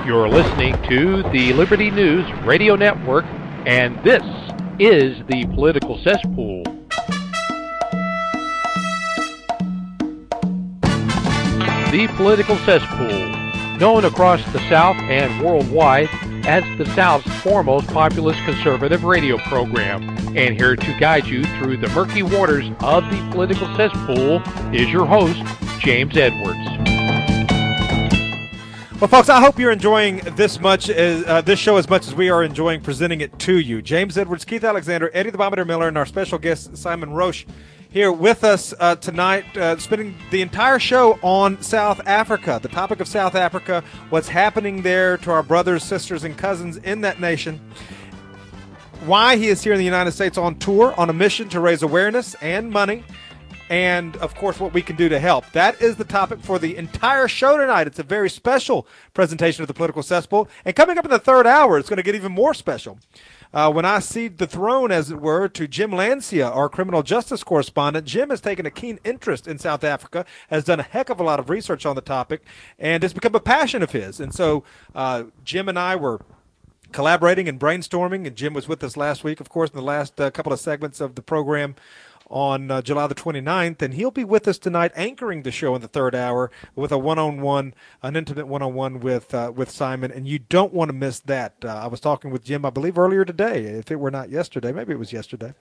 You're listening to the Liberty News Radio Network, and this is the Political Cesspool. The Political Cesspool, known across the South and worldwide as the South's foremost populist conservative radio program. And here to guide you through the murky waters of the Political Cesspool is your host, James Edwards. Well, folks, I hope you're enjoying this show as much as we are enjoying presenting it to you. James Edwards, Keith Alexander, Eddie the Bombardier Miller, and our special guest, Simon Roche, here with us tonight, spending the entire show on South Africa. The topic of South Africa, what's happening there to our brothers, sisters, and cousins in that nation, why he is here in the United States on tour, on a mission to raise awareness and money, and, of course, what we can do to help. That is the topic for the entire show tonight. It's a very special presentation of the Political Cesspool. And coming up in the third hour, it's going to get even more special. When I cede the throne, as it were, to Jim Lancia, our criminal justice correspondent. Jim has taken a keen interest in South Africa, has done a heck of a lot of research on the topic, and it's become a passion of his. And so Jim and I were collaborating and brainstorming, and Jim was with us last week, of course, in the last couple of segments of the program on July the 29th, and he'll be with us tonight anchoring the show in the third hour with an intimate one-on-one with Simon, and you don't want to miss that. I was talking with Jim, I believe, earlier today, if it were not yesterday. Maybe it was yesterday.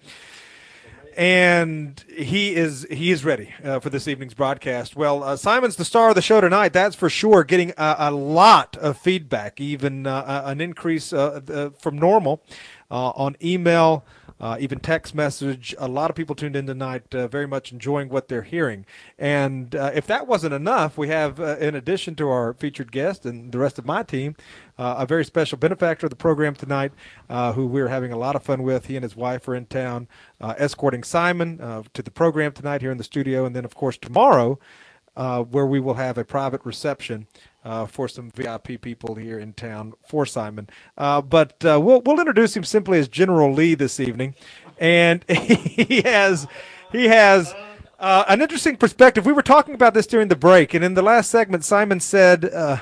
And he is ready for this evening's broadcast. Well, Simon's the star of the show tonight, that's for sure, getting a lot of feedback, even an increase from normal on email, even text message. A lot of people tuned in tonight, very much enjoying what they're hearing. And if that wasn't enough, we have, in addition to our featured guest and the rest of my team, a very special benefactor of the program tonight, who we're having a lot of fun with. He and his wife are in town escorting Simon to the program tonight here in the studio. And then, of course, tomorrow, where we will have a private reception for some VIP people here in town for Simon. But we'll introduce him simply as General Lee this evening. And he has an interesting perspective. We were talking about this during the break, and in the last segment, Simon said that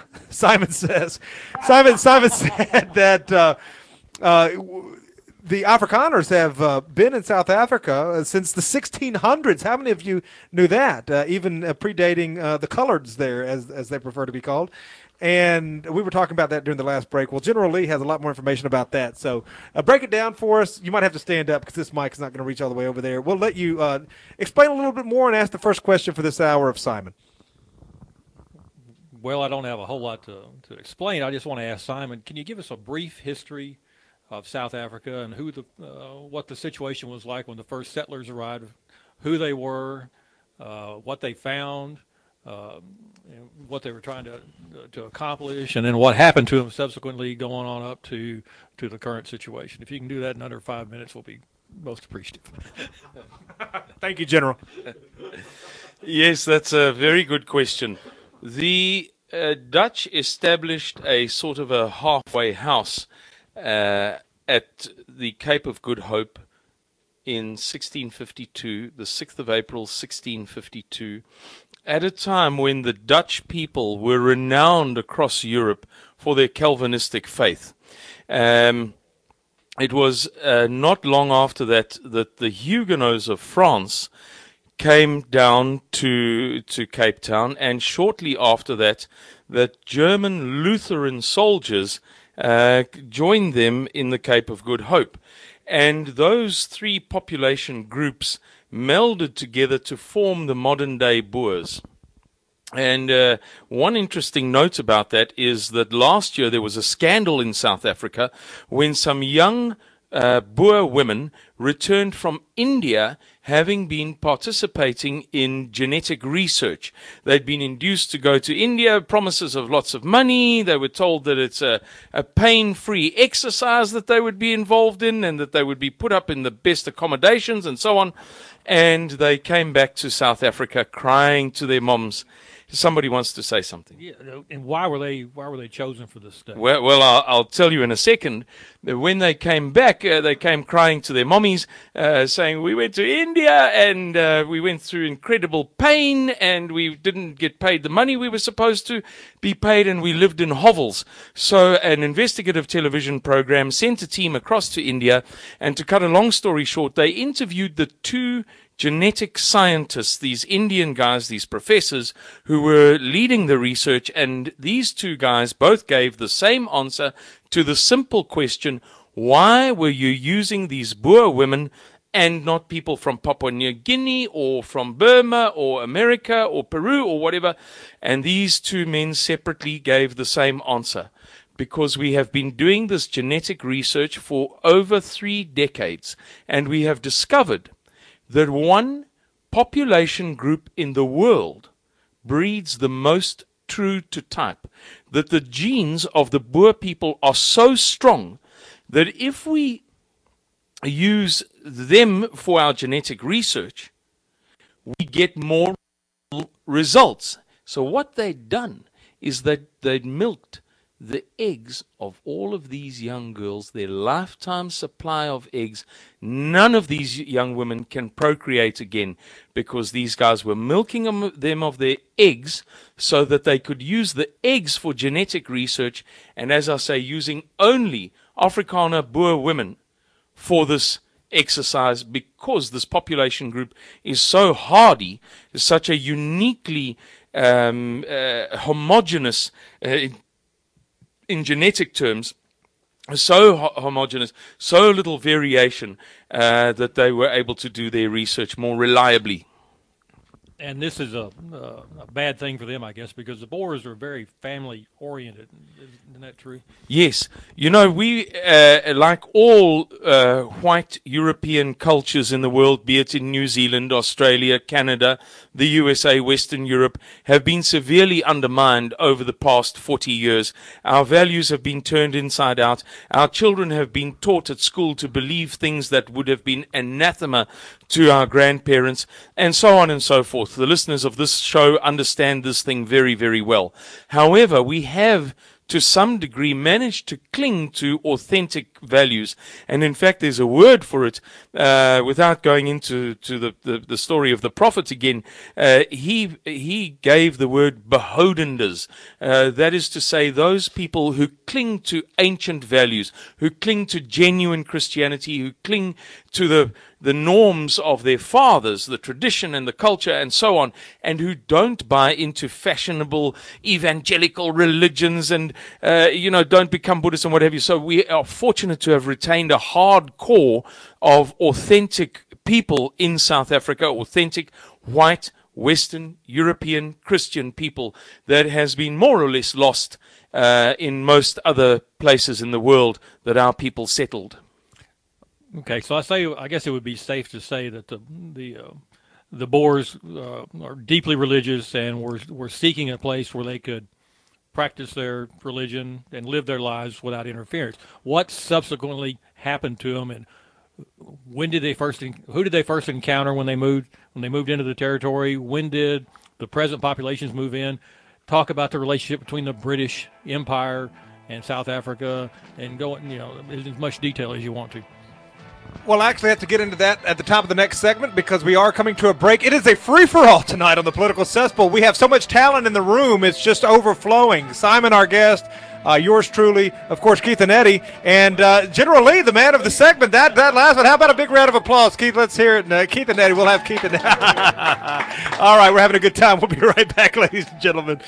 the Afrikaners have been in South Africa since the 1600s. How many of you knew that? Even predating the coloreds there, as they prefer to be called. And we were talking about that during the last break. Well, General Lee has a lot more information about that. So break it down for us. You might have to stand up because this mic is not going to reach all the way over there. We'll let you explain a little bit more and ask the first question for this hour of Simon. Well, I don't have a whole lot to explain. I just want to ask Simon, can you give us a brief history of South Africa and what the situation was like when the first settlers arrived, who they were, what they found, what they were trying to accomplish, and then what happened to them subsequently going on up to the current situation. If you can do that in under 5 minutes, we'll be most appreciative. Thank you, General. Yes, that's a very good question. The Dutch established a sort of a halfway house at the Cape of Good Hope in 1652, the 6th of April, 1652, at a time when the Dutch people were renowned across Europe for their Calvinistic faith. It was not long after that the Huguenots of France came down to Cape Town, and shortly after that, the German Lutheran soldiers joined them in the Cape of Good Hope. And those three population groups melded together to form the modern-day Boers. And one interesting note about that is that last year there was a scandal in South Africa when some young Boer women returned from India, having been participating in genetic research. They'd been induced to go to India, promises of lots of money. They were told that it's a pain-free exercise that they would be involved in and that they would be put up in the best accommodations and so on. And they came back to South Africa crying to their moms, somebody wants to say something. Yeah, and why were they chosen for this study? Well, I'll tell you in a second. When they came back, they came crying to their mommies, saying, we went to India and we went through incredible pain and we didn't get paid the money we were supposed to be paid, and we lived in hovels. So an investigative television program sent a team across to India, and to cut a long story short, they interviewed the two genetic scientists, these Indian guys, these professors who were leading the research, and these two guys both gave the same answer to the simple question, why were you using these Boer women and not people from Papua New Guinea or from Burma or America or Peru or whatever? And these two men separately gave the same answer. Because we have been doing this genetic research for over 3 decades, and we have discovered that one population group in the world breeds the most true to type, that the genes of the Boer people are so strong that if we use them for our genetic research, we get more results. So what they'd done is that they'd milked the eggs of all of these young girls, their lifetime supply of eggs. None of these young women can procreate again because these guys were milking them of their eggs so that they could use the eggs for genetic research, and as I say, using only Afrikaner Boer women for this exercise, because this population group is so hardy, is such a uniquely homogeneous in genetic terms, so homogeneous, so little variation, that they were able to do their research more reliably. And this is a bad thing for them, I guess, because the Boers are very family-oriented. Isn't that true? Yes. You know, we, like all white European cultures in the world, be it in New Zealand, Australia, Canada, the USA, Western Europe, have been severely undermined over the past 40 years. Our values have been turned inside out. Our children have been taught at school to believe things that would have been anathema to our grandparents, and so on and so forth. The listeners of this show understand this thing very, very well. However, we have, to some degree, managed to cling to authentic values. And in fact, there's a word for it, without going into the story of the prophet again. He gave the word behodenders. That is to say, those people who cling to ancient values, who cling to genuine Christianity, who cling to the norms of their fathers, the tradition and the culture and so on, and who don't buy into fashionable evangelical religions and, don't become Buddhist and what have you. So we are fortunate to have retained a hard core of authentic people in South Africa, authentic white, Western, European, Christian people that has been more or less lost in most other places in the world that our people settled. Okay, so I guess it would be safe to say that the Boers are deeply religious and were seeking a place where they could practice their religion and live their lives without interference. What subsequently happened to them, and who did they first encounter when they moved into the territory? When did the present populations move in? Talk about the relationship between the British Empire and South Africa, and go in as much detail as you want to. Well, I actually have to get into that at the top of the next segment because we are coming to a break. It is a free-for-all tonight on the Political Cesspool. We have so much talent in the room, it's just overflowing. Simon, our guest, yours truly, of course, Keith and Eddie, and General Lee, the man of the segment. That last one, how about a big round of applause? Keith, let's hear it. Keith and Eddie, we'll have Keith and Eddie. All right, we're having a good time. We'll be right back, ladies and gentlemen.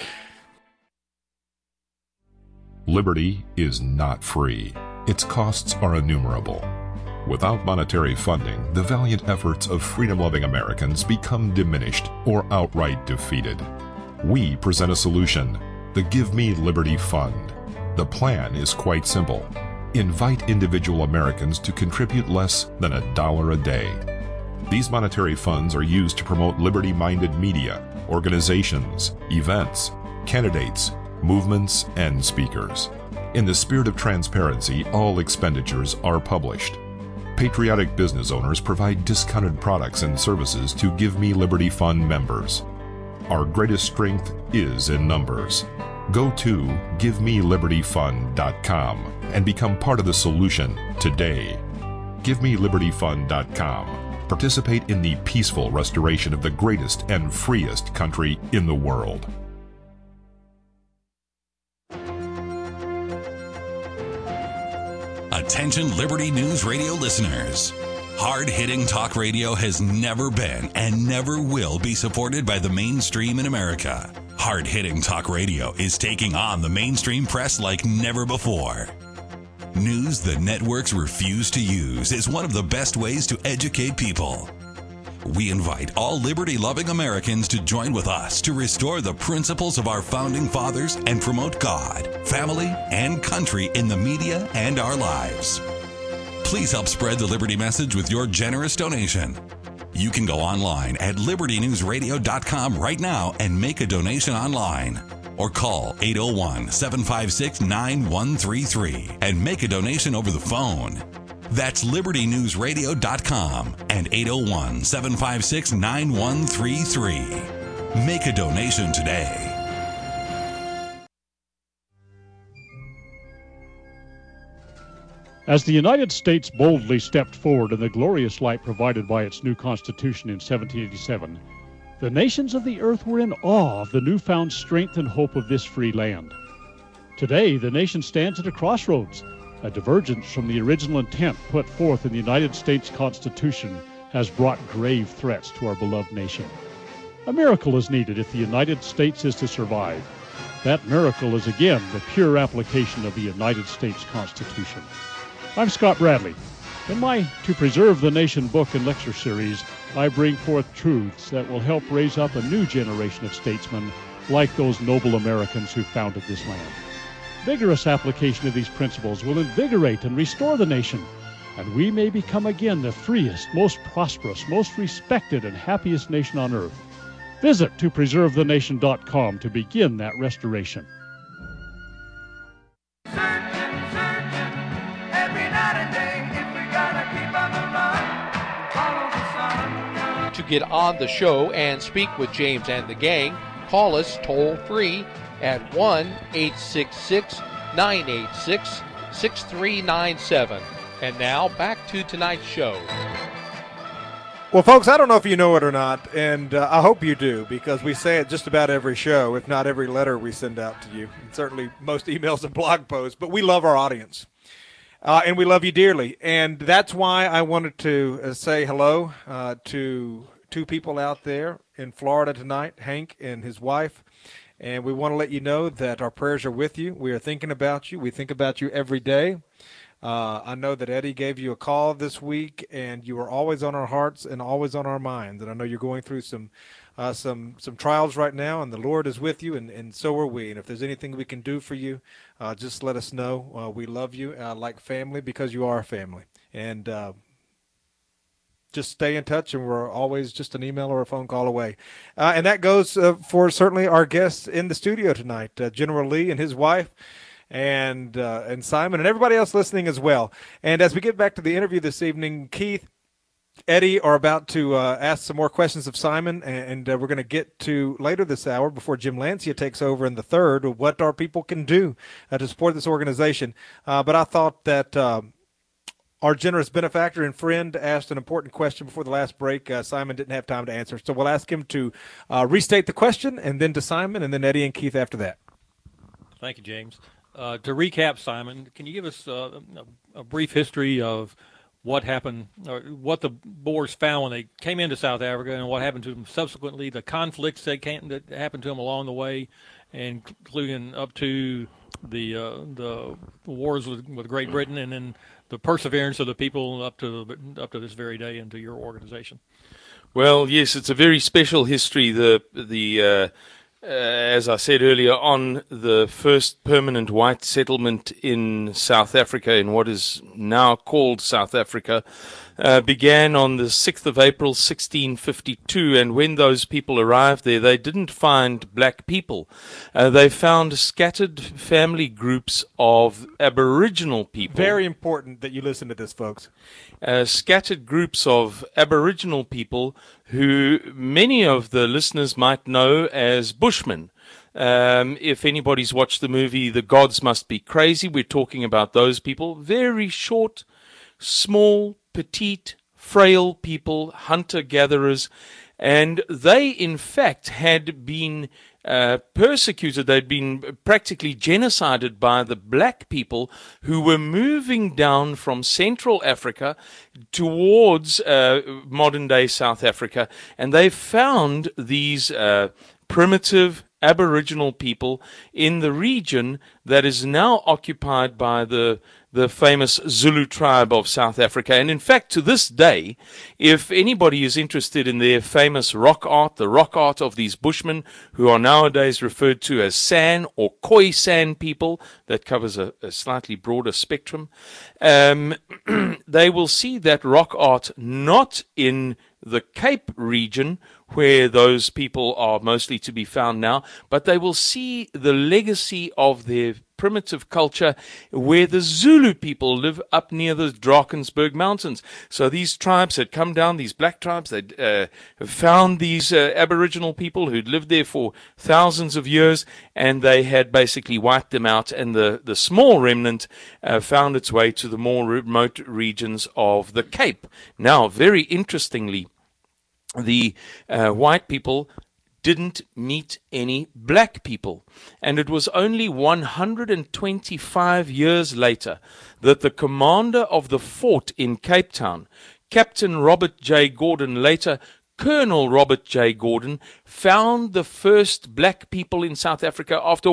Liberty is not free. Its costs are innumerable. Without monetary funding, the valiant efforts of freedom-loving Americans become diminished or outright defeated. We present a solution, the Give Me Liberty Fund. The plan is quite simple. Invite individual Americans to contribute less than $1 a day. These monetary funds are used to promote liberty-minded media, organizations, events, candidates, movements, and speakers. In the spirit of transparency, all expenditures are published. Patriotic business owners provide discounted products and services to Give Me Liberty Fund members. Our greatest strength is in numbers. Go to GiveMeLibertyFund.com and become part of the solution today. GiveMeLibertyFund.com. Participate in the peaceful restoration of the greatest and freest country in the world. Attention Liberty News Radio listeners. Hard-hitting talk radio has never been and never will be supported by the mainstream in America. Hard-hitting talk radio is taking on the mainstream press like never before. News the networks refuse to use is one of the best ways to educate people. We invite all liberty-loving Americans to join with us to restore the principles of our founding fathers and promote God, family, and country in the media and our lives. Please help spread the Liberty message with your generous donation. You can go online at libertynewsradio.com right now and make a donation online. Or call 801-756-9133 and make a donation over the phone. That's libertynewsradio.com and 801-756-9133. Make a donation today. As the United States boldly stepped forward in the glorious light provided by its new Constitution in 1787, the nations of the earth were in awe of the newfound strength and hope of this free land. Today, the nation stands at a crossroads. A divergence from the original intent put forth in the United States Constitution has brought grave threats to our beloved nation. A miracle is needed if the United States is to survive. That miracle is again the pure application of the United States Constitution. I'm Scott Bradley. In my To Preserve the Nation book and lecture series, I bring forth truths that will help raise up a new generation of statesmen like those noble Americans who founded this land. Vigorous application of these principles will invigorate and restore the nation, and we may become again the freest, most prosperous, most respected, and happiest nation on earth. Visit topreservethenation.com to begin that restoration. To get on the show and speak with James and the gang, call us toll-free at 1-866-986-6397. And now, back to tonight's show. Well, folks, I don't know if you know it or not, and I hope you do, because we say it just about every show, if not every letter we send out to you, and certainly most emails and blog posts, but we love our audience. And we love you dearly. And that's why I wanted to say hello to two people out there in Florida tonight, Hank and his wife. And we want to let you know that our prayers are with you. We are thinking about you. We think about you every day. I know that Eddie gave you a call this week, and you are always on our hearts and always on our minds. And I know you're going through some trials right now, and the Lord is with you, and so are we. And if there's anything we can do for you, just let us know. We love you like family, because you are family. And just stay in touch, and we're always just an email or a phone call away. And that goes for certainly our guests in the studio tonight, General Lee and his wife, and Simon, and everybody else listening as well. And as we get back to the interview this evening, Keith, Eddie are about to ask some more questions of Simon, and we're going to get to later this hour, before Jim Lancia takes over in the third, what our people can do to support this organization. But I thought that our generous benefactor and friend asked an important question before the last break. Simon didn't have time to answer, so we'll ask him to restate the question, and then to Simon, and then Eddie and Keith after that. Thank you, James. To recap, Simon, can you give us a brief history of what happened, or what the Boers found when they came into South Africa, and what happened to them subsequently, the conflicts that happened to them along the way, including up to the wars with Great Britain, and then the perseverance of the people up to this very day into your organization? Well, yes, it's a very special history. As I said earlier on, the first permanent white settlement in South Africa, in what is now called South Africa, began on the 6th of April 1652, and when those people arrived there, they didn't find black people. They found scattered family groups of Aboriginal people. Very important that you listen to this, folks. Scattered groups of Aboriginal people who many of the listeners might know as Bushmen. If anybody's watched the movie The Gods Must Be Crazy, we're talking about those people. Very short, small, petite, frail people, hunter-gatherers, and they, in fact, had been persecuted. They'd been practically genocided by the black people who were moving down from Central Africa towards modern-day South Africa, and they found these primitive Aboriginal people in the region that is now occupied by the famous Zulu tribe of South Africa. And in fact, to this day, if anybody is interested in their famous rock art, the rock art of these Bushmen, who are nowadays referred to as San or Khoisan people, that covers a slightly broader spectrum, they will see that rock art not in the Cape region, where those people are mostly to be found now, but they will see the legacy of their primitive culture where the Zulu people live up near the Drakensberg Mountains. So these tribes had come down, these black tribes, they'd found these Aboriginal people who'd lived there for thousands of years, and they had basically wiped them out, and the small remnant found its way to the more remote regions of the Cape. Now, very interestingly, the white people didn't meet any black people. And it was only 125 years later that the commander of the fort in Cape Town, Captain Robert J. Gordon, later Colonel Robert J. Gordon, found the first black people in South Africa after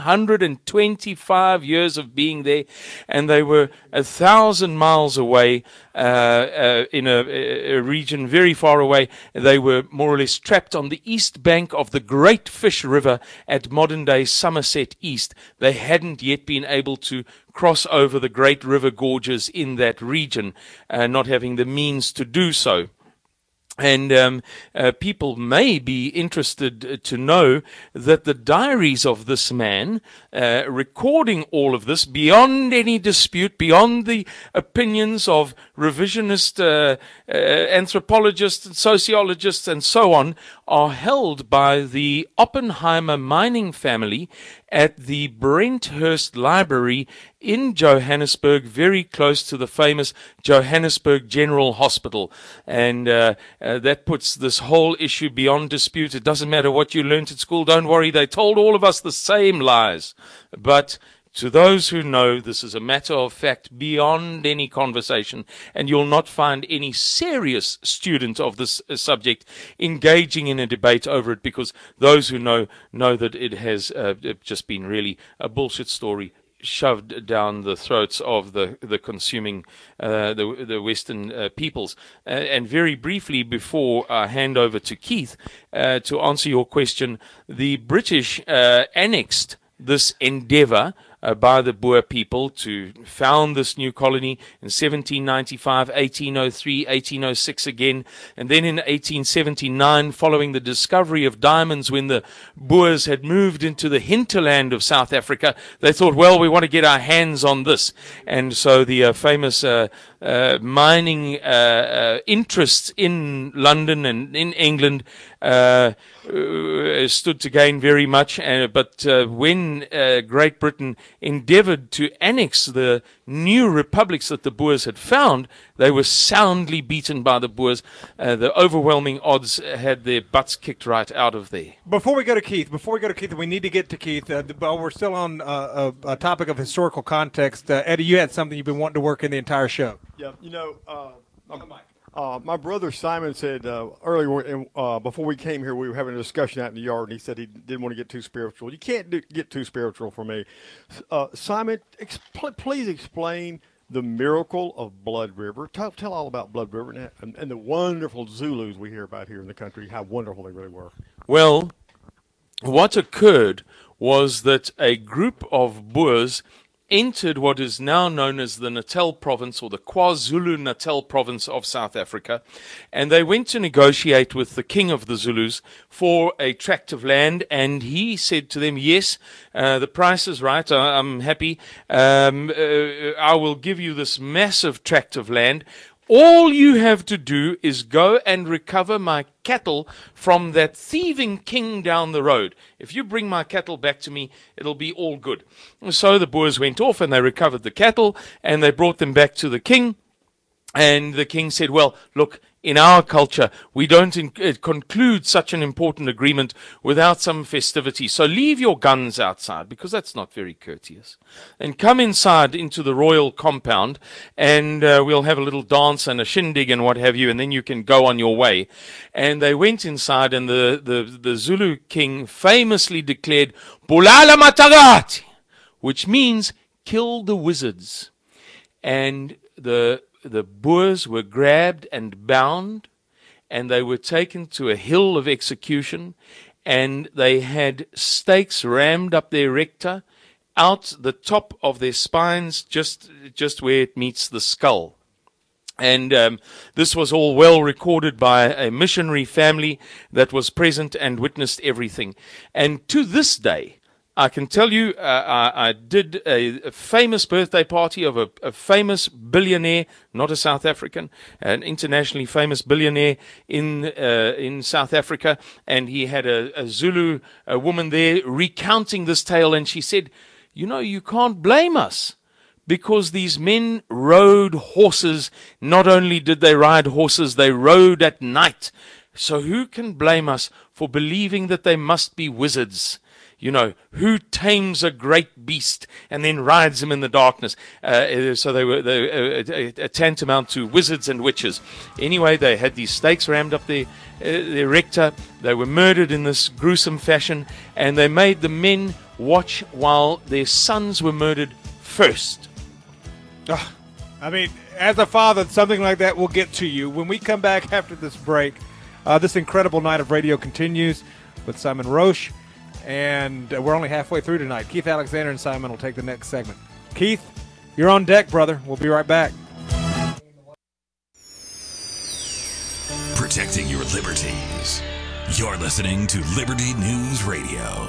125 years of being there, and they were 1,000 miles away in a region very far away. They were more or less trapped on the east bank of the Great Fish River at modern-day Somerset East. They hadn't yet been able to cross over the great river gorges in that region, not having the means to do so. And people may be interested to know that the diaries of this man, recording all of this beyond any dispute, beyond the opinions of revisionist anthropologists and sociologists and so on, are held by the Oppenheimer mining family at the Brenthurst Library in Johannesburg, very close to the famous Johannesburg General Hospital. And that puts this whole issue beyond dispute. It doesn't matter what you learnt at school. Don't worry, they told all of us the same lies. But to those who know, this is a matter of fact beyond any conversation, and you'll not find any serious student of this subject engaging in a debate over it, because those who know that it has just been really a bullshit story shoved down the throats of the consuming the Western peoples. And very briefly, before I hand over to Keith to answer your question, the British annexed this endeavor by the Boer people to found this new colony in 1795, 1803, 1806 again, and then in 1879, following the discovery of diamonds, when the Boers had moved into the hinterland of South Africa, they thought, well, we want to get our hands on this. And so the famous mining interests in London and in England stood to gain very much, but when Great Britain endeavored to annex the new republics that the Boers had found, they were soundly beaten by the Boers. The overwhelming odds had their butts kicked right out of there. Before we go to Keith, and we need to get to Keith, but we're still on a topic of historical context. Eddie, you had something you've been wanting to work in the entire show. Yeah, my brother Simon said earlier, before we came here, we were having a discussion out in the yard, and he said he didn't want to get too spiritual. You can't get too spiritual for me. Simon, please explain the miracle of Blood River. Tell all about Blood River and the wonderful Zulus we hear about here in the country, how wonderful they really were. Well, what occurred was that a group of Boers entered what is now known as the Natal province, or the KwaZulu-Natal province of South Africa, and they went to negotiate with the king of the Zulus for a tract of land, and he said to them, yes, the price is right, I'm happy, I will give you this massive tract of land. All you have to do is go and recover my cattle from that thieving king down the road. If you bring my cattle back to me, it'll be all good. So the Boers went off and they recovered the cattle and they brought them back to the king. And the king said, well, look, in our culture, we don't conclude such an important agreement without some festivity. So leave your guns outside, because that's not very courteous. And come inside into the royal compound, and we'll have a little dance and a shindig and what have you, and then you can go on your way. And they went inside, and the Zulu king famously declared, Bulala Matagati, which means kill the wizards. And the Boers were grabbed and bound, and they were taken to a hill of execution, and they had stakes rammed up their recta, out the top of their spines, just where it meets the skull. And this was all well recorded by a missionary family that was present and witnessed everything. And to this day, I can tell you, I did a famous birthday party of a famous billionaire, not a South African, an internationally famous billionaire in South Africa, and he had a Zulu woman there recounting this tale, and she said, you know, you can't blame us, because these men rode horses. Not only did they ride horses, they rode at night. So who can blame us for believing that they must be wizards? You know, who tames a great beast and then rides him in the darkness? So they were tantamount to wizards and witches. Anyway, they had these stakes rammed up their recta. They were murdered in this gruesome fashion, and they made the men watch while their sons were murdered first. I mean, as a father, something like that will get to you. When we come back after this break, this incredible night of radio continues with Simon Roche. And we're only halfway through tonight. Keith Alexander and Simon will take the next segment. Keith, you're on deck, brother. We'll be right back. Protecting your liberties. You're listening to Liberty News Radio.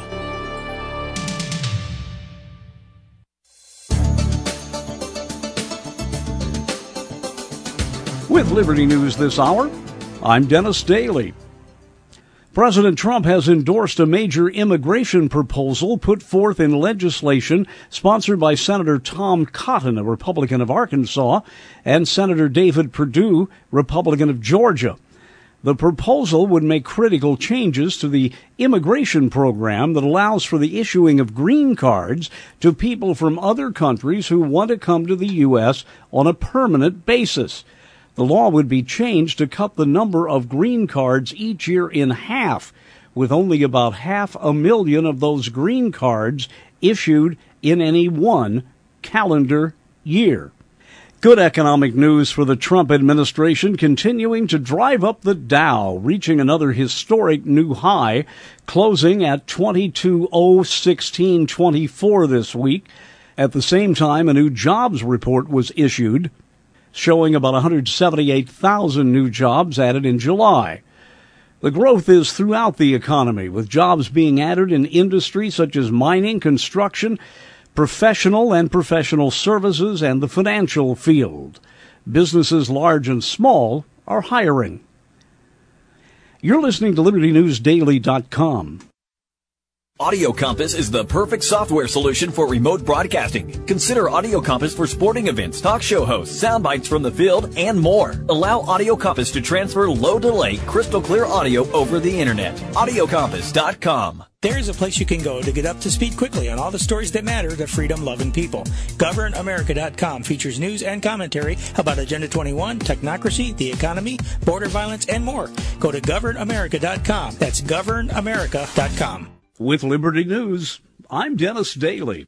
With Liberty News this hour, I'm Dennis Daly. President Trump has endorsed a major immigration proposal put forth in legislation sponsored by Senator Tom Cotton, a Republican of Arkansas, and Senator David Perdue, Republican of Georgia. The proposal would make critical changes to the immigration program that allows for the issuing of green cards to people from other countries who want to come to the U.S. on a permanent basis. The law would be changed to cut the number of green cards each year in half, with only about 500,000 of those green cards issued in any one calendar year. Good economic news for the Trump administration, continuing to drive up the Dow, reaching another historic new high, closing at 22,016.24 this week. At the same time, a new jobs report was issued, showing about 178,000 new jobs added in July. The growth is throughout the economy, with jobs being added in industries such as mining, construction, professional and professional services, and the financial field. Businesses large and small are hiring. You're listening to LibertyNewsDaily.com. Audio Compass is the perfect software solution for remote broadcasting. Consider Audio Compass for sporting events, talk show hosts, sound bites from the field, and more. Allow Audio Compass to transfer low-delay, crystal-clear audio over the Internet. AudioCompass.com. There's a place you can go to get up to speed quickly on all the stories that matter to freedom-loving people. GovernAmerica.com features news and commentary about Agenda 21, technocracy, the economy, border violence, and more. Go to GovernAmerica.com. That's GovernAmerica.com. With Liberty News, I'm Dennis Daly.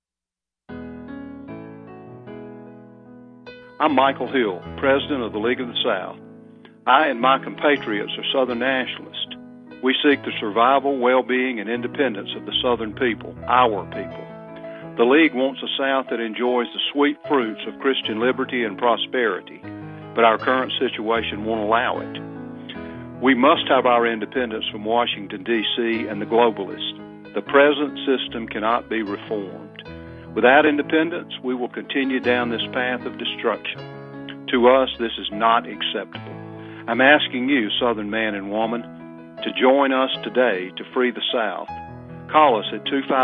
I'm Michael Hill, President of the League of the South. I and my compatriots are Southern nationalists. We seek the survival, well-being, and independence of the Southern people, our people. The League wants a South that enjoys the sweet fruits of Christian liberty and prosperity, but our current situation won't allow it. We must have our independence from Washington, D.C. and the globalists. The present system cannot be reformed. Without independence, we will continue down this path of destruction. To us, this is not acceptable. I'm asking you, Southern man and woman, to join us today to free the South. Call us at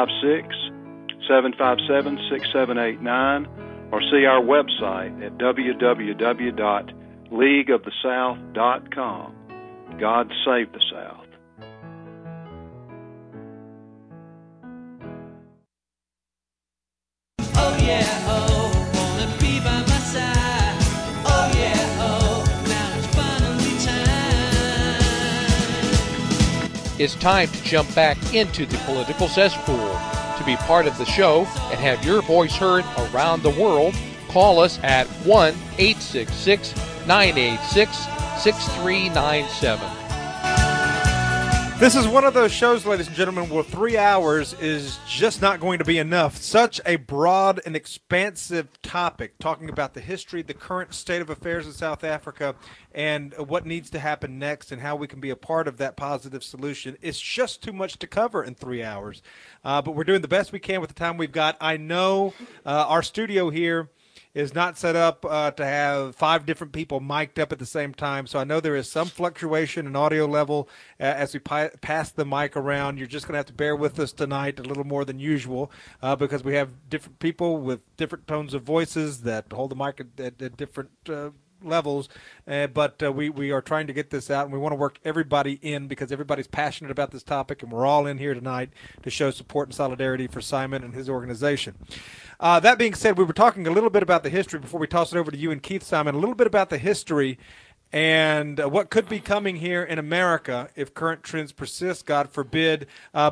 256-757-6789 or see our website at www.leagueofthesouth.com. God save the South. Oh yeah, oh, wanna be by my side. Oh yeah, oh, now it's finally time. It's time to jump back into the political cesspool. To be part of the show and have your voice heard around the world, call us at 1-866-986-6397. This is one of those shows, ladies and gentlemen, where 3 hours is just not going to be enough. Such a broad and expansive topic, talking about the history, the current state of affairs in South Africa, and what needs to happen next and how we can be a part of that positive solution. It's just too much to cover in 3 hours. But we're doing the best we can with the time we've got. I know our studio here is not set up to have 5 different people mic'd up at the same time. So I know there is some fluctuation in audio level as we pass the mic around. You're just going to have to bear with us tonight a little more than usual because we have different people with different tones of voices that hold the mic at different levels, but we are trying to get this out, and we want to work everybody in because everybody's passionate about this topic, and we're all in here tonight to show support and solidarity for Simon and his organization. That being said, we were talking a little bit about the history before we toss it over to you and Keith, Simon, a little bit about the history and what could be coming here in America if current trends persist, God forbid.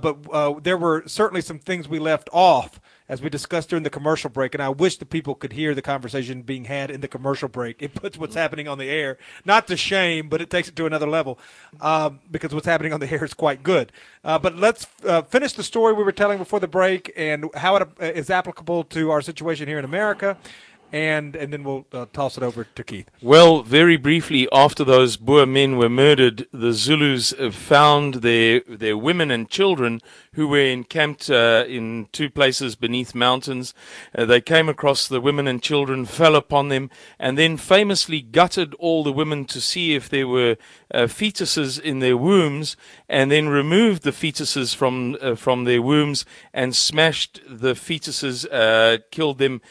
But there were certainly some things we left off as we discussed during the commercial break, and I wish the people could hear the conversation being had in the commercial break. It puts what's happening on the air, not to shame, but it takes it to another level because what's happening on the air is quite good. But let's finish the story we were telling before the break and how it is applicable to our situation here in America. And then we'll toss it over to Keith. Well, very briefly, after those Boer men were murdered, the Zulus found their women and children who were encamped in 2 places beneath mountains. They came across the women and children, fell upon them, and then famously gutted all the women to see if there were fetuses in their wombs, and then removed the fetuses from their wombs and smashed the fetuses, killed them,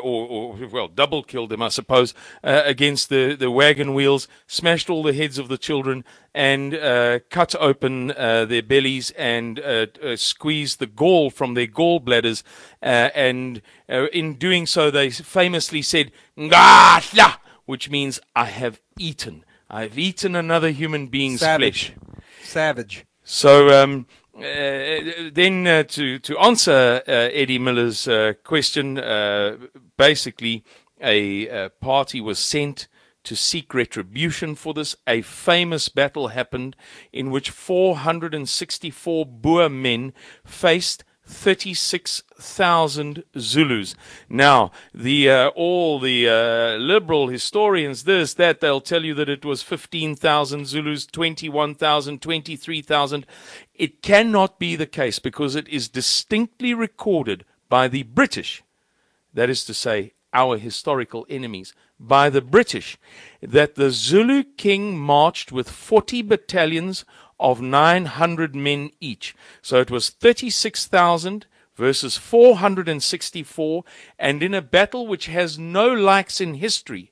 well, double killed them, I suppose, against the wagon wheels, smashed all the heads of the children, and cut open their bellies and squeezed the gall from their gallbladders. And in doing so, they famously said, "Ngahla," which means, I have eaten. I've eaten another human being's flesh. Savage. So then to answer Eddie Miller's question, basically a party was sent to seek retribution for this. A famous battle happened in which 464 Boer men faced 36,000 Zulus. Now, all the liberal historians, they'll tell you that it was 15,000 Zulus, 21,000, 23,000. It cannot be the case because it is distinctly recorded by the British, that is to say, our historical enemies, by the British, that the Zulu king marched with 40 battalions of 900 men each. So it was 36,000 versus 464, and in a battle which has no likes in history,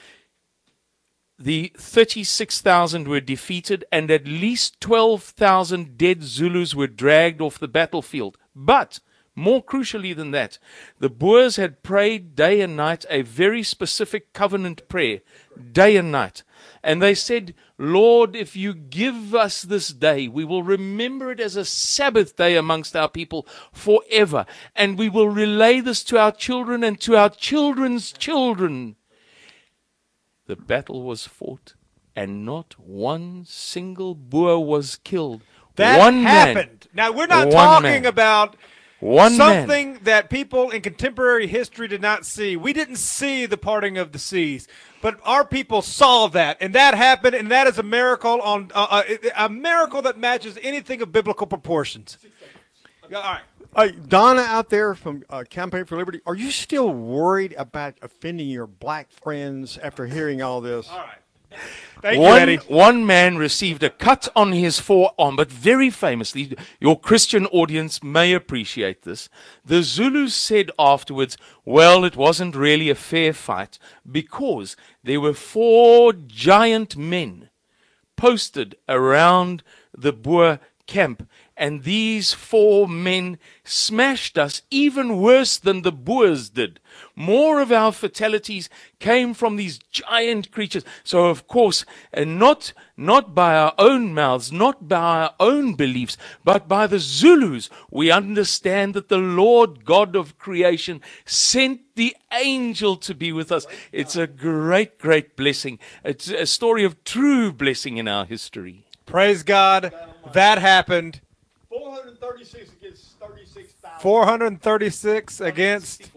the 36,000 were defeated and at least 12,000 dead Zulus were dragged off the battlefield. But more crucially than that, the Boers had prayed day and night a very specific covenant prayer, day and night. And they said, Lord, if you give us this day, we will remember it as a Sabbath day amongst our people forever. And we will relay this to our children and to our children's children. The battle was fought, and not one single Boer was killed. That happened. Now, we're not talking about Something that people in contemporary history did not see. We didn't see the parting of the seas, but our people saw that, and that happened, and that is a miracle a miracle that matches anything of biblical proportions. All right. Donna out there from Campaign for Liberty, are you still worried about offending your black friends after hearing all this? All right. Thank you, Eddie. One man received a cut on his forearm, but very famously, your Christian audience may appreciate this. The Zulus said afterwards, well, it wasn't really a fair fight because there were 4 giant men posted around the Boer camp, and these 4 men smashed us even worse than the Boers did. More of our fatalities came from these giant creatures. So, of course, not by our own mouths, not by our own beliefs, but by the Zulus, we understand that the Lord God of creation sent the angel to be with us. It's a great, great blessing. It's a story of true blessing in our history. Praise God. That happened. 436 against 36,000. 436 against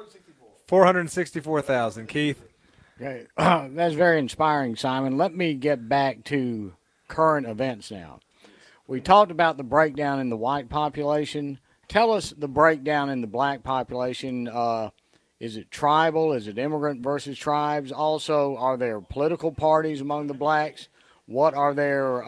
464,000. Keith? Okay. That's very inspiring, Simon. Let me get back to current events now. We talked about the breakdown in the white population. Tell us the breakdown in the black population. Is it tribal? Is it immigrant versus tribes? Also, are there political parties among the blacks? What are their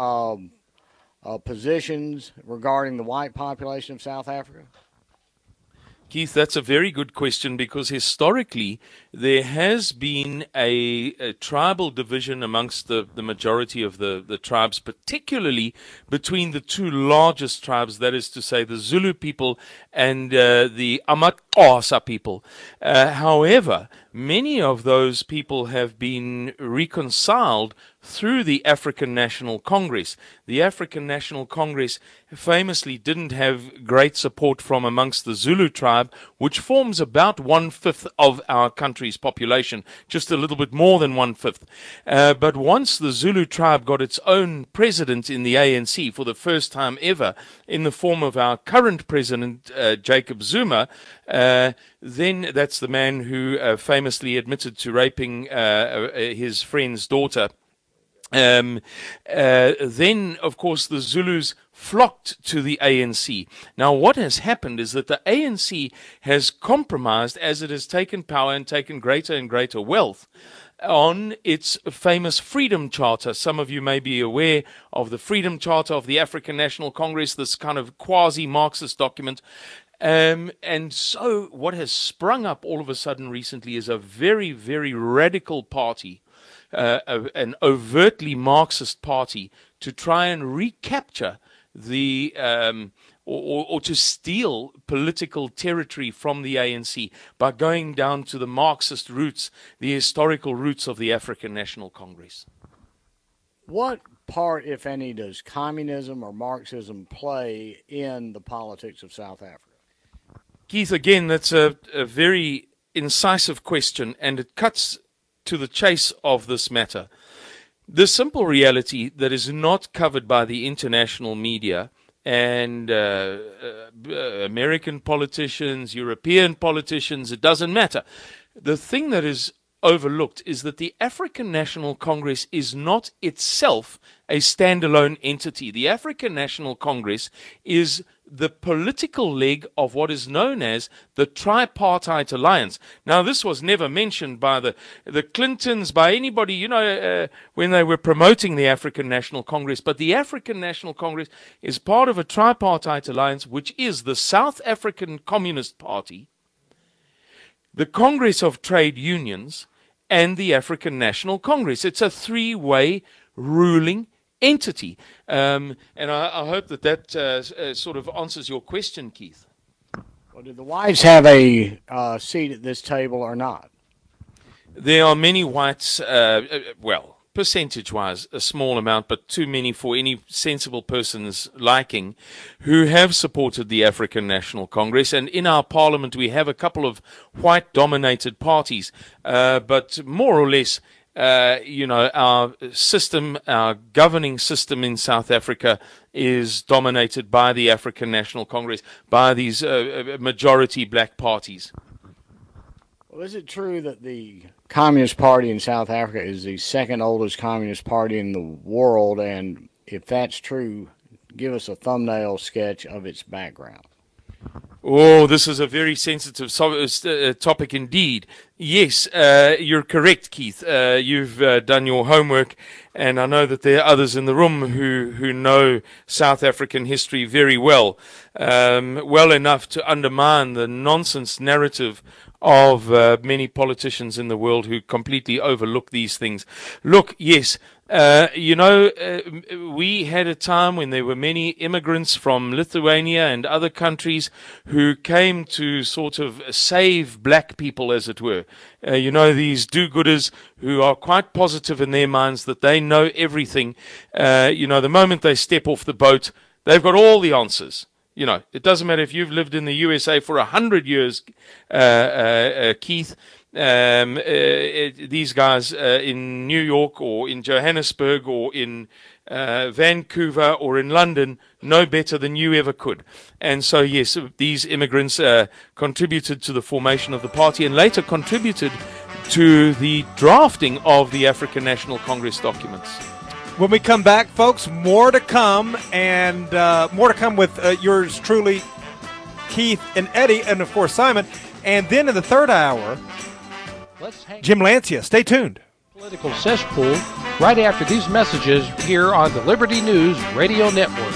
positions regarding the white population of South Africa? Keith, that's a very good question because historically there has been a tribal division amongst the majority of the tribes, particularly between the 2 largest tribes, that is to say the Zulu people and the AmaXhosa people. However, many of those people have been reconciled through the African National Congress. The African National Congress famously didn't have great support from amongst the Zulu tribe, which forms about 1/5 of our country's population, just a little bit more than 1/5. But once the Zulu tribe got its own president in the ANC for the first time ever, in the form of our current president, Jacob Zuma, then that's the man who famously admitted to raping his friend's daughter. Then, of course, the Zulus flocked to the ANC. Now, what has happened is that the ANC has compromised as it has taken power and taken greater and greater wealth on its famous Freedom Charter. Some of you may be aware of the Freedom Charter of the African National Congress, this kind of quasi-Marxist document. And so what has sprung up all of a sudden recently is a very, very radical party, an overtly Marxist party, to try and recapture the or to steal political territory from the ANC by going down to the Marxist roots, the historical roots of the African National Congress. What part, if any, does communism or Marxism play in the politics of South Africa? Keith, again, that's a very incisive question, and it cuts to the chase of this matter. The simple reality that is not covered by the international media and American politicians, European politicians, it doesn't matter. The thing that is overlooked is that the African National Congress is not itself a standalone entity. The African National Congress is the political leg of what is known as the Tripartite Alliance. Now, this was never mentioned by the Clintons, by anybody, when they were promoting the African National Congress. But the African National Congress is part of a Tripartite Alliance, which is the South African Communist Party, the Congress of Trade Unions, and the African National Congress. It's a 3-way ruling entity. And I hope that sort of answers your question, Keith. Well, do the whites have a seat at this table or not? There are many whites, percentage-wise, a small amount, but too many for any sensible person's liking, who have supported the African National Congress. And in our parliament, we have a couple of white-dominated parties, but more or less, our system, our governing system in South Africa is dominated by the African National Congress, by these majority black parties. Well, is it true that the Communist Party in South Africa is the second oldest communist party in the world? And if that's true, give us a thumbnail sketch of its background. Oh, this is a very sensitive topic indeed. Yes, you're correct, Keith. You've done your homework, and I know that there are others in the room who know South African history very well, well enough to undermine the nonsense narrative of many politicians in the world who completely overlook these things. Look, yes, we had a time when there were many immigrants from Lithuania and other countries who came to sort of save black people, as it were. These do-gooders who are quite positive in their minds that they know everything. The moment they step off the boat, they've got all the answers. It doesn't matter if you've lived in the USA for 100 years, Keith. These guys in New York or in Johannesburg or in Vancouver or in London know better than you ever could. And so, yes, these immigrants contributed to the formation of the party and later contributed to the drafting of the African National Congress documents. When we come back, folks, more to come, and more to come with yours truly, Keith and Eddie, and of course Simon. And then in the third hour, Jim Lancia. Stay tuned. Political Cesspool right after these messages here on the Liberty News Radio Network.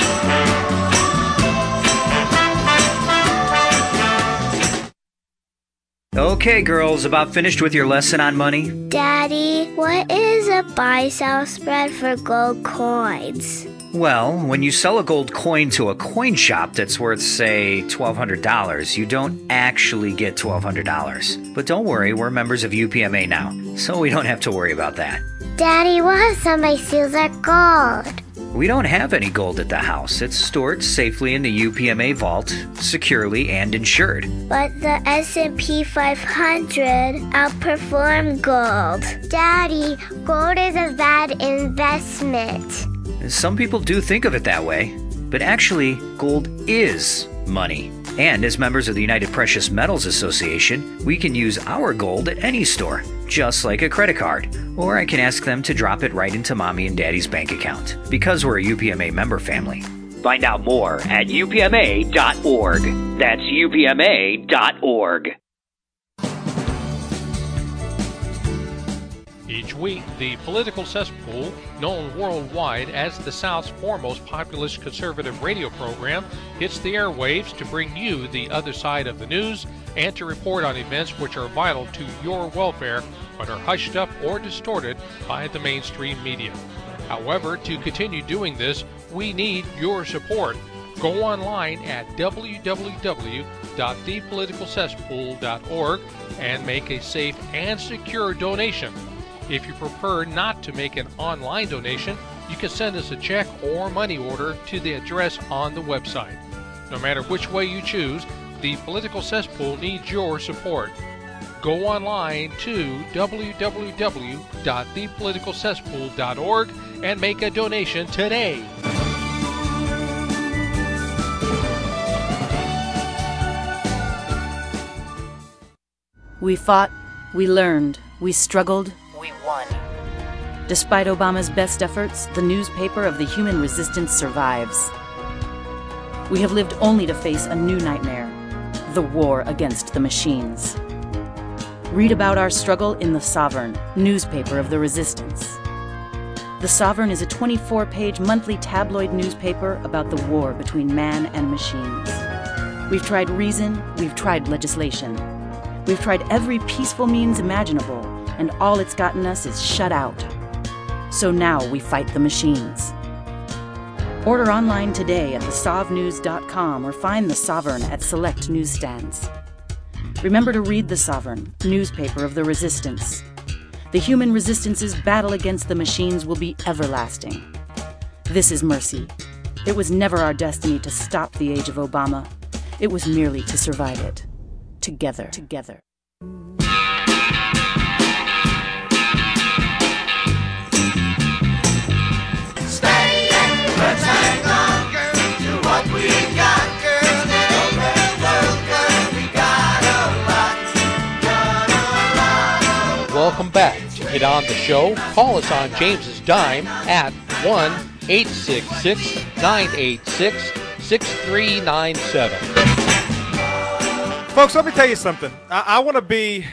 Okay, girls, about finished with your lesson on money? Daddy, what is a buy-sell spread for gold coins? Well, when you sell a gold coin to a coin shop that's worth, say, $1,200, you don't actually get $1,200. But don't worry, we're members of UPMA now, so we don't have to worry about that. Daddy, what if somebody steals our gold? We don't have any gold at the house. It's stored safely in the UPMA vault, securely and insured. But the S&P 500 outperformed gold. Daddy, gold is a bad investment. Some people do think of it that way, but actually, gold is money. And as members of the United Precious Metals Association, we can use our gold at any store, just like a credit card. Or I can ask them to drop it right into Mommy and Daddy's bank account, because we're a UPMA member family. Find out more at upma.org. That's upma.org. Each week, the Political Cesspool, known worldwide as the South's foremost populist conservative radio program, hits the airwaves to bring you the other side of the news and to report on events which are vital to your welfare but are hushed up or distorted by the mainstream media. However, to continue doing this, we need your support. Go online at www.thepoliticalcesspool.org and make a safe and secure donation. If you prefer not to make an online donation, you can send us a check or money order to the address on the website. No matter which way you choose, the Political Cesspool needs your support. Go online to www.thepoliticalcesspool.org and make a donation today. We fought, we learned, we struggled, we won. Despite Obama's best efforts, the newspaper of the human resistance survives. We have lived only to face a new nightmare, the war against the machines. Read about our struggle in The Sovereign, newspaper of the resistance. The Sovereign is a 24-page monthly tabloid newspaper about the war between man and machines. We've tried reason, we've tried legislation. We've tried every peaceful means imaginable, and all it's gotten us is shut out. So now we fight the machines. Order online today at thesovnews.com or find The Sovereign at select newsstands. Remember to read The Sovereign, newspaper of the resistance. The human resistance's battle against the machines will be everlasting. This is mercy. It was never our destiny to stop the age of Obama. It was merely to survive it. Together. welcome back. To get on the show, call us on James's dime at 1-866-986-6397. Folks, let me tell you something. I want to be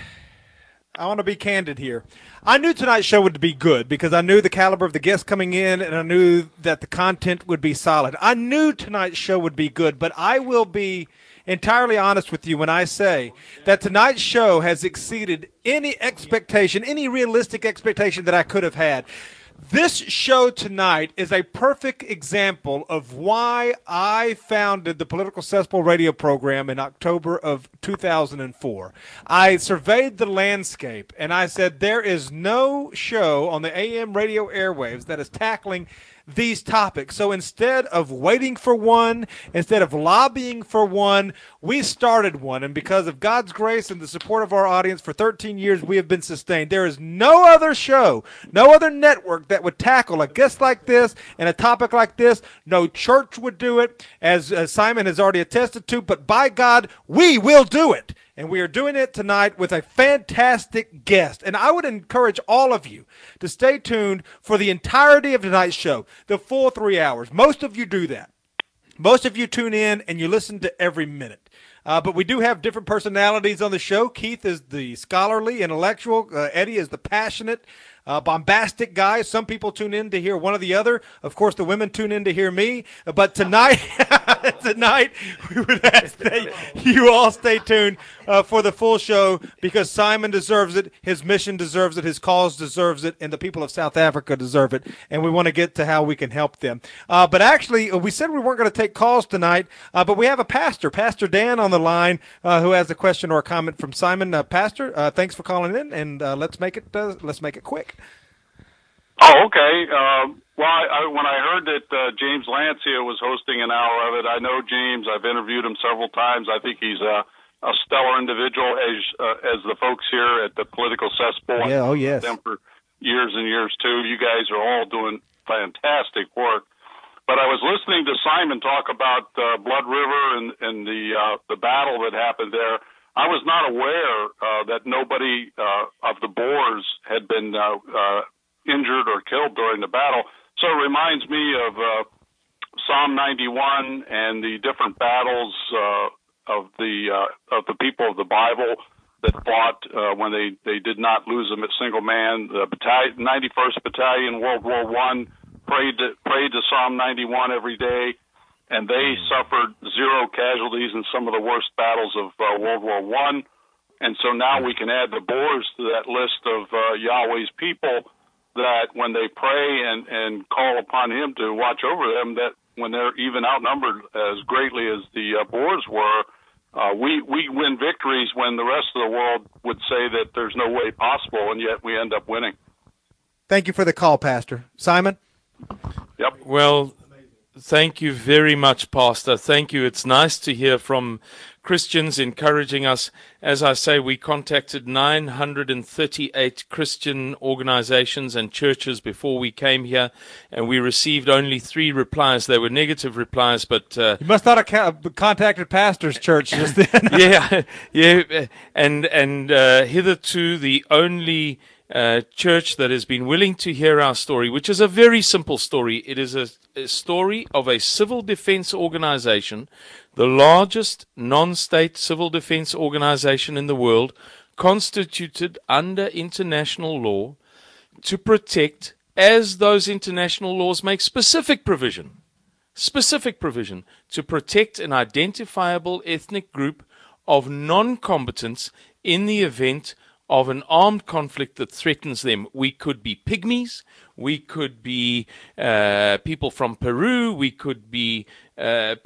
candid here. I knew tonight's show would be good because I knew the caliber of the guests coming in, and I knew that the content would be solid. I knew tonight's show would be good, but I will be entirely honest with you when I say that tonight's show has exceeded any expectation, any realistic expectation that I could have had. This show tonight is a perfect example of why I founded the Political Cesspool radio program in October of 2004. I surveyed the landscape, and I said there is no show on the AM radio airwaves that is tackling these topics. So instead of waiting for one, instead of lobbying for one, we started one. And because of God's grace and the support of our audience for 13 years, we have been sustained. There is no other show, no other network that would tackle a guest like this and a topic like this. No church would do it, as Simon has already attested to, but by God, we will do it. And we are doing it tonight with a fantastic guest. And I would encourage all of you to stay tuned for the entirety of tonight's show, the full 3 hours. Most of you do that. Most of you tune in and you listen to every minute. But we do have different personalities on the show. Keith is the scholarly, intellectual. Eddie is the passionate, bombastic guy. Some people tune in to hear one or the other. Of course, the women tune in to hear me. But tonight, we would ask that you all stay tuned for the full show, because Simon deserves it, his mission deserves it, his cause deserves it, and the people of South Africa deserve it. And we want to get to how we can help them. But actually, we said we weren't going to take calls tonight, but we have a pastor, Pastor Dan, on the line, who has a question or a comment from Simon. Pastor, thanks for calling in, and let's make it quick. Oh, okay. When I heard that James Lancia was hosting an hour of it, I know James. I've interviewed him several times. I think he's a stellar individual, as the folks here at the Political Cesspool. Yeah, oh yes. Them for years and years too. You guys are all doing fantastic work. But I was listening to Simon talk about Blood River and the battle that happened there. I was not aware that nobody of the Boers had been injured or killed during the battle. So it reminds me of Psalm 91 and the different battles of the people of the Bible that fought when they did not lose a single man. The 91st Battalion, World War I, prayed to Psalm 91 every day, and they suffered 0 casualties in some of the worst battles of World War I. And so now we can add the Boers to that list of Yahweh's people, that when they pray and call upon him to watch over them, that when they're even outnumbered as greatly as the Boers were, we win victories when the rest of the world would say that there's no way possible, and yet we end up winning. Thank you for the call, Pastor. Simon? Yep. Well, thank you very much, Pastor. Thank you. It's nice to hear from Christians encouraging us. As I say, we contacted 938 Christian organizations and churches before we came here, and we received only 3 replies. They were negative replies, but you must not have contacted Pastor's Church just then. yeah, and hitherto the only church that has been willing to hear our story, which is a very simple story. It is a story of a civil defense organization, the largest non-state civil defense organization in the world, constituted under international law to protect, as those international laws make specific provision, to protect an identifiable ethnic group of non-combatants in the event of an armed conflict that threatens them. We could be pygmies, we could be people from Peru, we could be Red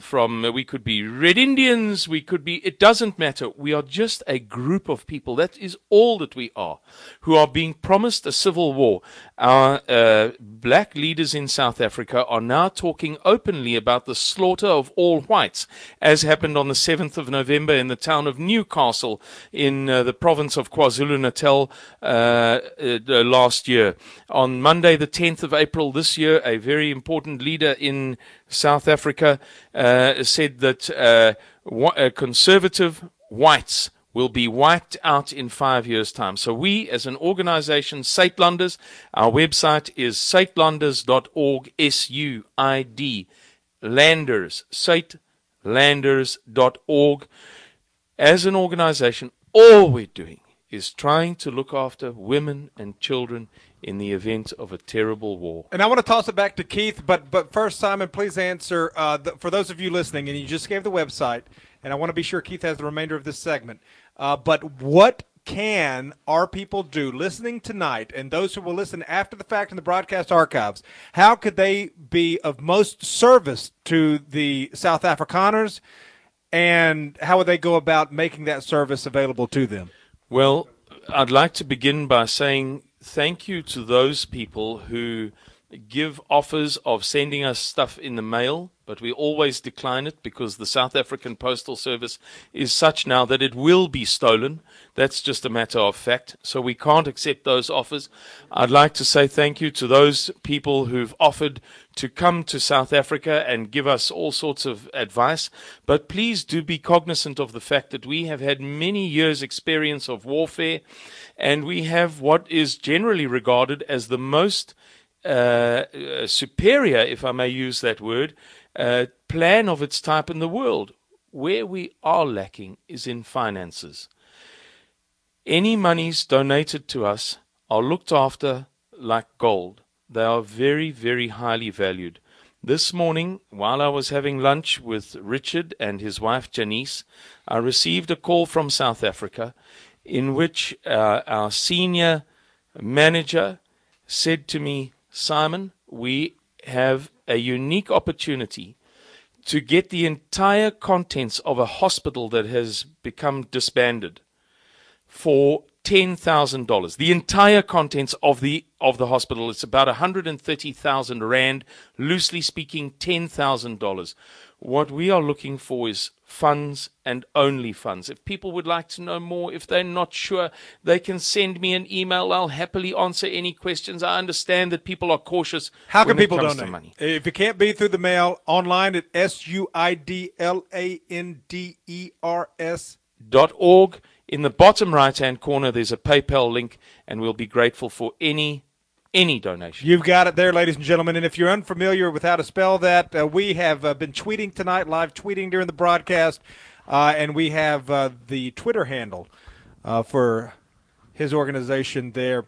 Indians, it doesn't matter. We are just a group of people, that is all that we are, who are being promised a civil war. Our black leaders in South Africa are now talking openly about the slaughter of all whites, as happened on the 7th of November in the town of Newcastle in the province of KwaZulu-Natal last year. On Monday, the 10th of April this year, a very important leader in South Africa said that conservative whites will be wiped out in 5 years' time. So we, as an organization, Suidlanders, our website is suidlanders.org, S-U-I-D, Landers, suidlanders.org. As an organization, all we're doing is trying to look after women and children in the event of a terrible war. And I want to toss it back to Keith, but first, Simon, please answer, for those of you listening, and you just gave the website, and I want to be sure Keith has the remainder of this segment, but what can our people do listening tonight, and those who will listen after the fact in the broadcast archives, how could they be of most service to the South Afrikaners, and how would they go about making that service available to them? Well, I'd like to begin by saying thank you to those people who give offers of sending us stuff in the mail, but we always decline it because the South African Postal Service is such now that it will be stolen. That's just a matter of fact. So we can't accept those offers. I'd like to say thank you to those people who've offered to come to South Africa and give us all sorts of advice. But please do be cognizant of the fact that we have had many years' experience of warfare, and we have what is generally regarded as the most superior, if I may use that word, plan of its type in the world. Where we are lacking is in finances. Any monies donated to us are looked after like gold. They are very, very highly valued. This morning, while I was having lunch with Richard and his wife Janice, I received a call from South Africa in which our senior manager said to me, Simon, we have a unique opportunity to get the entire contents of a hospital that has become disbanded for $10,000. The entire contents of the hospital. It's about 130,000 rand, loosely speaking, $10,000. What we are looking for is funds and only funds. If people would like to know more, if they're not sure, they can send me an email. I'll happily answer any questions. I understand that people are cautious. How can when it people comes to donate? money. If it can't be through the mail, online at suidlanders.org. In the bottom right-hand corner, there's a PayPal link, and we'll be grateful for any donation. You've got it there, ladies and gentlemen. And if you're unfamiliar with how to spell that, we have been tweeting tonight, live tweeting during the broadcast, and we have the Twitter handle for his organization there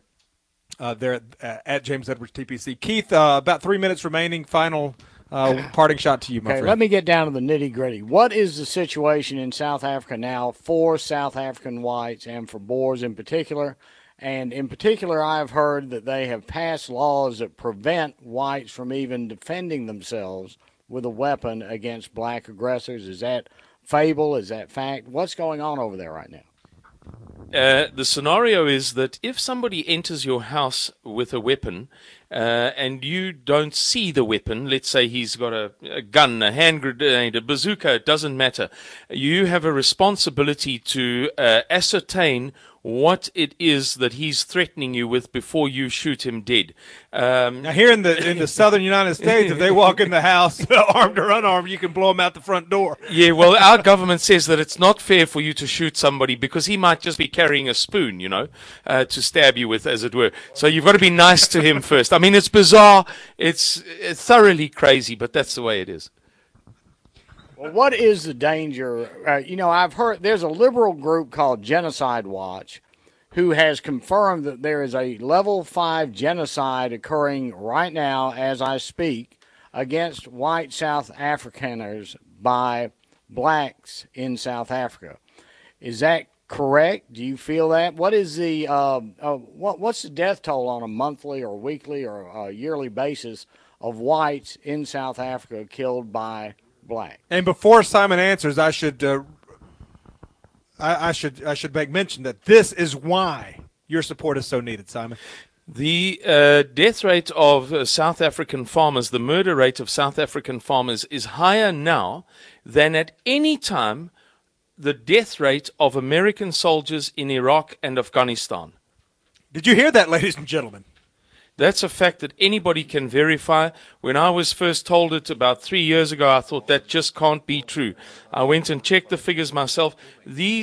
at James Edwards TPC. Keith, about 3 minutes remaining. Final parting shot to you, my friend. Let me get down to the nitty-gritty. What is the situation in South Africa now for South African whites and for Boers in particular? And in particular, I've heard that they have passed laws that prevent whites from even defending themselves with a weapon against black aggressors. Is that fable? Is that fact? What's going on over there right now? The scenario is that if somebody enters your house with a weapon and you don't see the weapon, let's say he's got a gun, a hand grenade, a bazooka, it doesn't matter. You have a responsibility to ascertain what it is that he's threatening you with before you shoot him dead. Now, here in the southern United States, if they walk in the house, armed or unarmed, you can blow them out the front door. Yeah, well, our government says that it's not fair for you to shoot somebody because he might just be carrying a spoon, to stab you with, as it were. So you've got to be nice to him first. I mean, it's bizarre. It's thoroughly crazy, but that's the way it is. Well, what is the danger? I've heard there's a liberal group called Genocide Watch who has confirmed that there is a level 5 genocide occurring right now as I speak against white South Afrikaners by blacks in South Africa. Is that correct? Do you feel that? What is the what's the death toll on a monthly or weekly or a yearly basis of whites in South Africa killed by black? And before Simon answers, I should make mention that this is why your support is so needed, Simon. The death rate of South African farmers, the murder rate of South African farmers is higher now than at any time the death rate of American soldiers in Iraq and Afghanistan. Did you hear that, ladies and gentlemen? That's a fact that anybody can verify. When I was first told it about 3 years ago, I thought that just can't be true. I went and checked the figures myself. These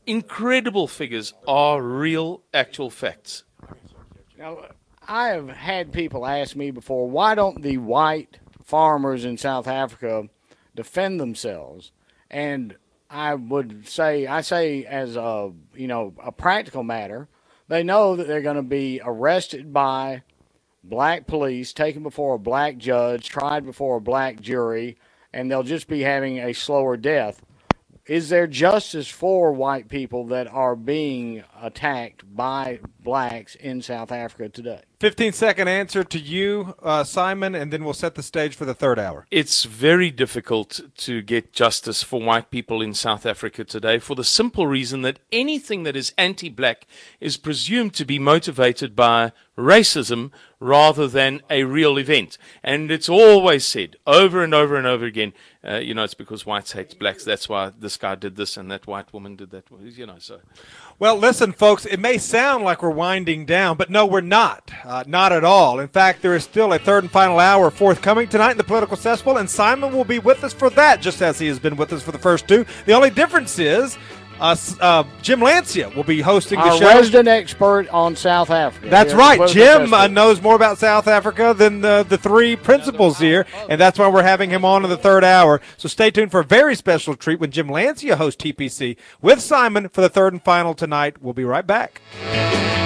incredible figures are real, actual facts. Now, I have had people ask me before, why don't the white farmers in South Africa defend themselves? And I say as a practical matter, they know that they're going to be arrested by black police, taken before a black judge, tried before a black jury, and they'll just be having a slower death. Is there justice for white people that are being attacked by blacks in South Africa today? 15-second answer to you, Simon, and then we'll set the stage for the third hour. It's very difficult to get justice for white people in South Africa today for the simple reason that anything that is anti-black is presumed to be motivated by racism rather than a real event. And it's always said over and over and over again, it's because whites hate blacks. That's why this guy did this and that white woman did that. So. Well, listen, folks, it may sound like we're winding down, but no, we're not. Not at all. In fact, there is still a third and final hour forthcoming tonight in the Political Cesspool, and Simon will be with us for that, just as he has been with us for the first two. The only difference is Jim Lancia will be hosting the show. Our resident expert on South Africa. That's right. Jim knows more about South Africa than the three principals here, and that's why we're having him on in the third hour. So stay tuned for a very special treat when Jim Lancia hosts TPC with Simon for the third and final tonight. We'll be right back.